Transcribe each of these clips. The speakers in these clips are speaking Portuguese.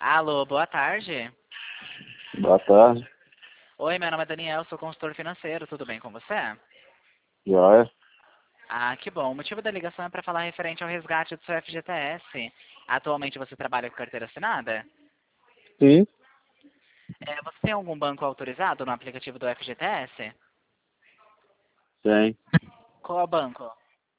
Alô, boa tarde. Boa tarde. Oi, meu nome é Daniel, sou consultor financeiro, tudo bem com você? Joia? Ah, que bom. O motivo da ligação é para falar referente ao resgate do seu FGTS. Atualmente você trabalha com carteira assinada? Sim, Você tem algum banco autorizado no aplicativo do FGTS? tem. Qual é o banco?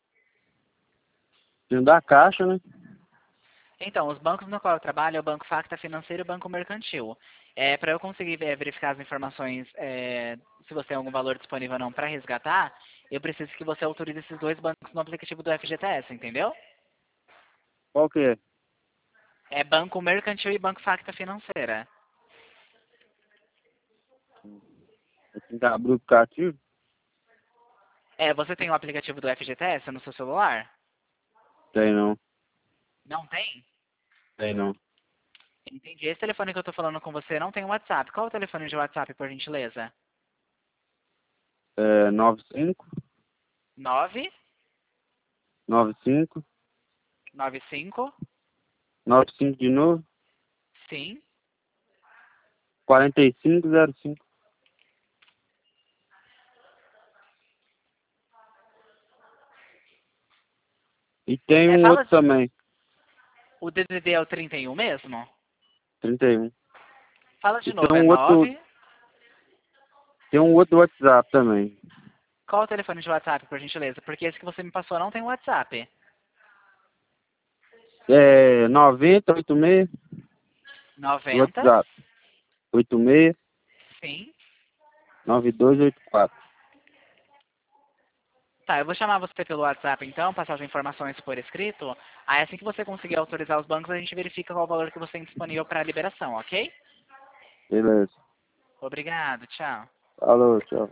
Tem da Caixa, né? Então, os bancos no qual eu trabalho é o Banco Facta Financeiro e o Banco Mercantil. Para eu conseguir verificar as informações, se você tem algum valor disponível ou não para resgatar, eu preciso que você autorize esses dois bancos no aplicativo do FGTS, entendeu? Qual que é? É Banco Mercantil e Banco Facta Financeira. Tem que abrir o aplicativo? Você tem o aplicativo do FGTS no seu celular? Tem não. Não tem? Tem não. Entendi. Esse telefone que eu tô falando com você não tem WhatsApp. Qual é o telefone de WhatsApp, por gentileza? É 95, 9 95, 95 95 de novo, sim. 4505. E tem um Fala, outro também, o DDD é o 31 mesmo? 31. Fala de E novo, é 9. tem um outro WhatsApp também. Qual é o telefone de WhatsApp, por gentileza? Porque esse que você me passou não tem WhatsApp. É 9086 do 90 WhatsApp. 86 sim. 9284. Tá, eu vou chamar você pelo WhatsApp então, passar as informações por escrito. Aí assim que você conseguir autorizar os bancos, a gente verifica qual o valor que você tem disponível para liberação, ok? Beleza. Obrigado, tchau. Alô, tchau.